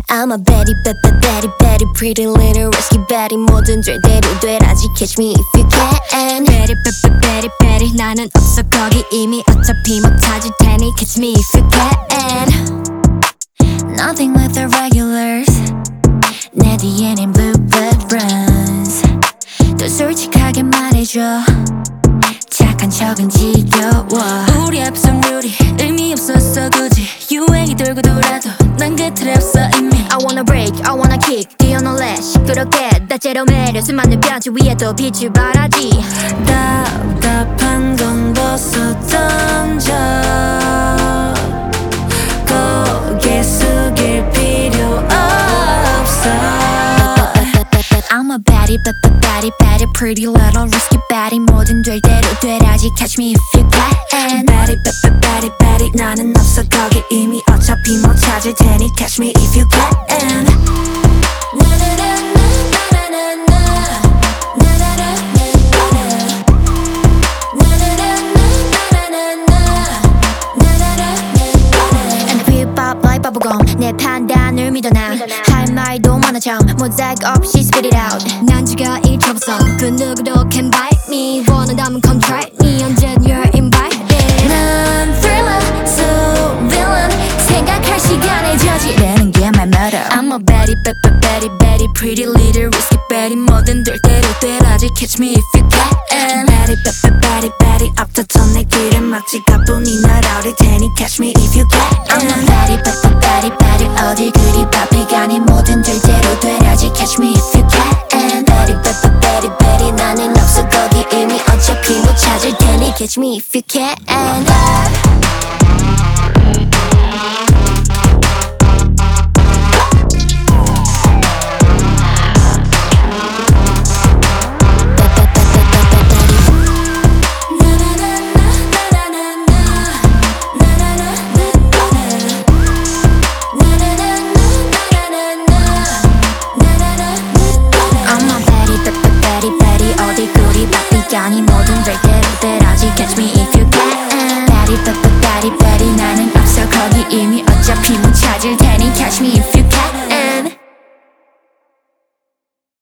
I'm a Betty, Betty, Betty, pretty little risky Betty. 뭐든 절대로 되라지 catch me if you can. Betty, Betty, Betty, 나는 없어 거기 이미 어차피 못 찾을 테니 catch me if you can. Nothing with the regulars. 내 뒤에는 bluebird runs. 더 솔직하게 말해줘. 착한 척은 지겨워. 우리 앞선 룰이 의미 없었어 굳이 유행이 돌고 돌아도 난 그 틀에 없어 이미. I wanna break, I wanna kick, 뛰어놀래 시끄럽게 다채로 매력 수많은 변치 위에 또 빛을 발하지. 답답한 건 벗어 던져 고개 숙일 필요 없어. I'm a baddie, baddie, baddie, pretty little risky baddie. 뭐든 될 대로 되라지 catch me if you can. Betty, Betty, Betty, 나는 없어 거기 이미 어차피 못 찾을 테니 catch me if you can. 내 판단을 믿어 나 할 말도 많아 참 모자이크 없이 spit it out. 난 지가 잊혀봤어 그 누구도 can bite me. 원한다면 come try me 언젠 you're invited. 난 thriller so villain 생각할 시간에 저지르는 게 my murder. I'm a Betty, Betty, Betty, pretty little risky Betty. 뭐든 될 대로 되라지 catch me if you can. Betty, Betty, Betty, 앞서던 내 길을 막지 가뿐히 날아올 테니 catch me if you can. I'm a Betty, Betty, Betty, 어딜 그리 바삐 가니 뭐든 될 대로 되라지 catch me if you can. Betty, Betty, Betty, 나는 없어 거기 이미 어차피 못 찾을 테니 catch me if you can.